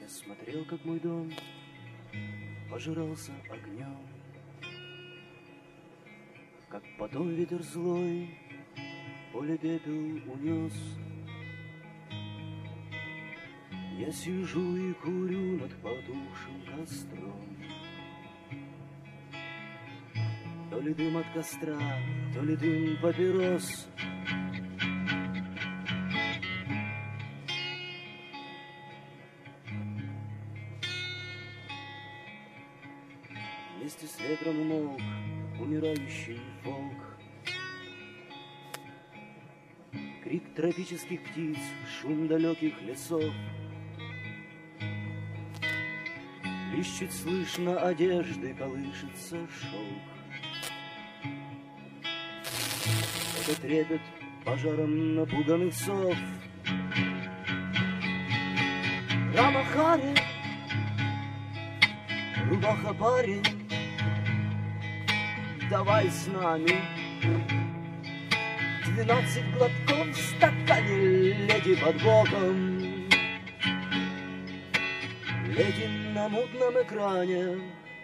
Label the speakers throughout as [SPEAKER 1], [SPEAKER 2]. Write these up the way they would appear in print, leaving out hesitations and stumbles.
[SPEAKER 1] смотрел, как мой дом пожирался огнем, как потом ветер злой поле пепел унес. Я сижу и курю над потухшим костром. То ли дым от костра, то ли дым папирос. Вместе с ветром умолк умирающий волк. Крик тропических птиц, шум далеких лесов. Лишь чуть слышно одежды колышется шелк. Это трепет пожаром напуганных сов. Рамахари, рубаха парень, давай с нами. 12 глотков в стакане, леди под боком. Леди на мутном экране.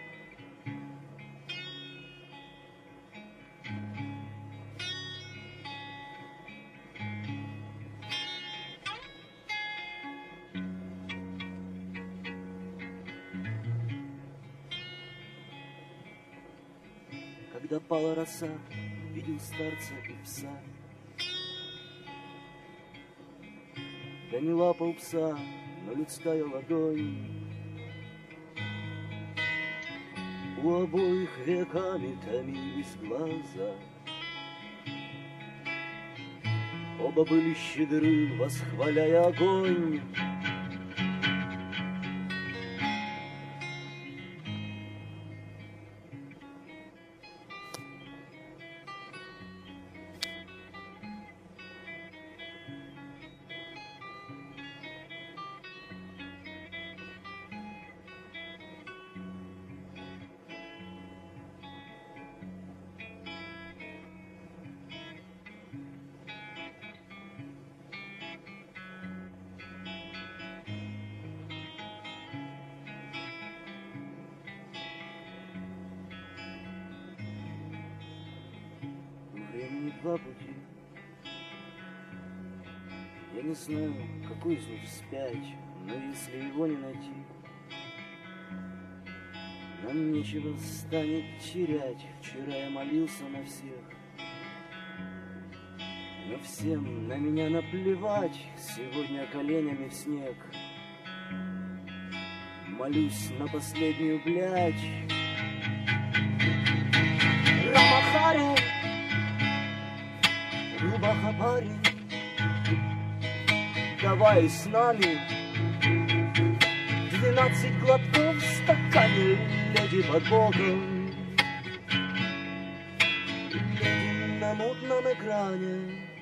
[SPEAKER 1] Когда пала роса, видел старца и пса. Я не лапал пса, но людская ладонь у обоих веками томились глаза. Оба были щедры, восхваляя огонь. Времени два пути. Я не знаю, какой из них вспять, но если его не найти, нам нечего станет терять. Вчера я молился на всех, но всем на меня наплевать. Сегодня коленями в снег молюсь на последнюю блядь. Рамахари, рубаха парень, давай с нами. 12 глотков в стакане, леди под боком. Леди на мутном экране.